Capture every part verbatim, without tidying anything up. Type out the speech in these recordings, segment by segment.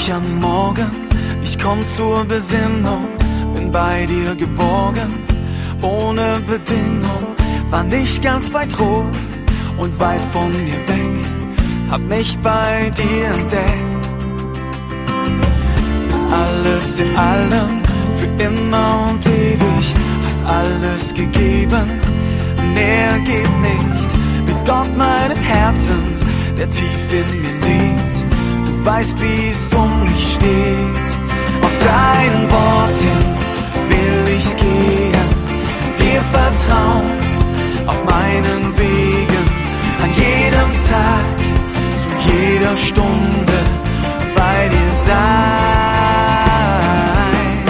mich am Morgen, ich komm zur Besinnung, bin bei dir geborgen, ohne Bedingung, war nicht ganz bei Trost und weit von dir weg, hab mich bei dir entdeckt. Bist alles in allem, für immer und ewig, hast alles gegeben, mehr geht nicht, bist Gott meines Herzens, der tief in mir lebt, du weißt, wie es um mich steht. Auf dein Wort hin will ich gehen, dir vertrauen, auf meinen Wegen, an jedem Tag, zu jeder Stunde bei dir sein.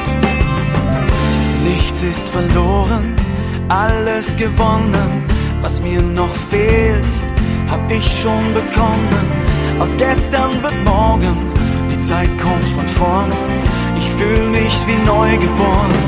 Nichts ist verloren, alles gewonnen, was mir noch fehlt, hab ich schon bekommen. Aus gestern wird morgen, die Zeit kommt von vorn, ich fühl mich wie neu geboren.